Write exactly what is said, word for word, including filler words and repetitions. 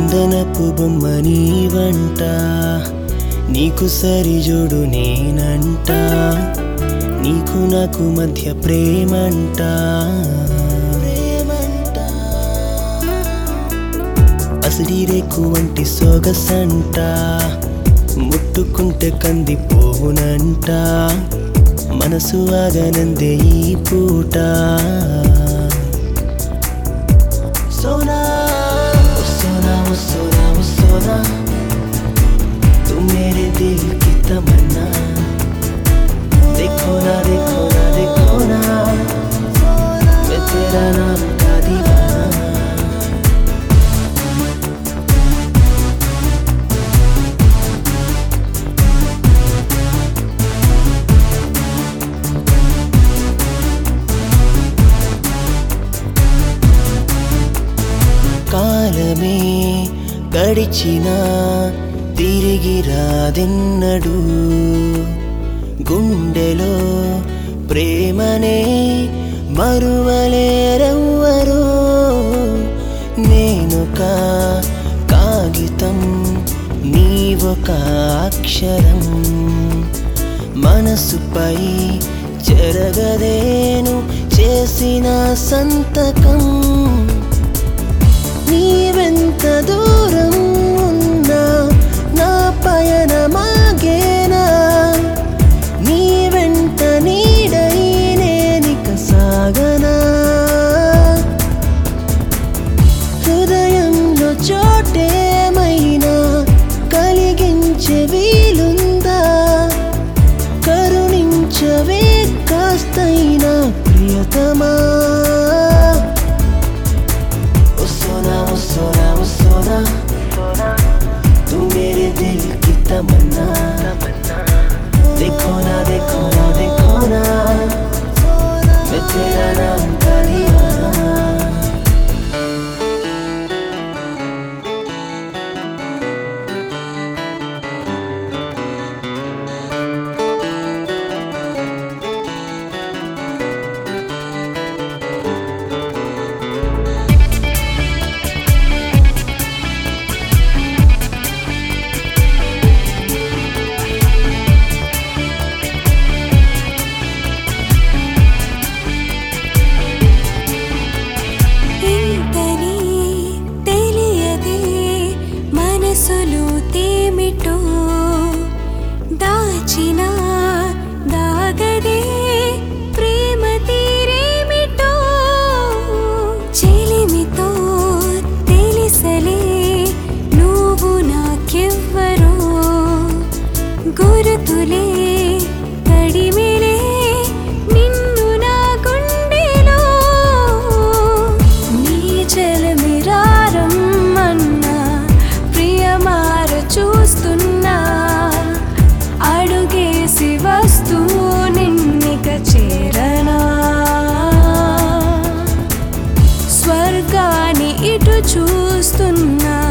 చందనపు బొమ్మ నీవంట, నీకు సరిజోడు నేనంట, నీకు నాకు మధ్య ప్రేమంట ప్రేమంట అసలి రేకు వంటి సొగసంట, ముట్టుకుంటే కందిపోవునంట, మనసు ఆగనందే ఈ పూట. సోనా ఓ సోనా ఓ సోనా ఓ సోనా, तू मेरे दिल की तमन्ना, देखो ना देखो ना देखो ना, मैं तेरा नाम का दीवाना. కాలమే గడిచినా తిరిగి రాదెన్నడు, గుండెలో ప్రేమనే మరువలేరెవ్వరో. నేనొక కాగితం, నీవొక అక్షరం, మనసుపై చెరగదేను చేసిన సంతకం. నీవెంత దూరం ఉన్నా నా పయనమాగేనా, నీ వెంట నీడై నేనిక సాగనా. హృదయంలో చోటేమైనా కలిగించే వీలుందా, కరుణించవే కాస్తైనా ప్రియతమా. सोना वो सोना, तू मेरे दिल की तमन्ना, देखो ना देखो ना देखो ना, मैं तेरा नाम का दीवाना. తేమిటో దాచిన దాగదే ప్రేమ తీరేమిటో, చెలిమితో తెలిసలే నువ్వు నాకెవ్వరో, గురుతులే తడిమిలే నిన్ను నా గుండెలో. నీ చెలమిరారం అన్నా ప్రియమార చూస్తున్నా, అడుగేసి వస్తూ నిన్నిక చేరనా. స్వర్గాన్ని ఇటు చూస్తున్నా,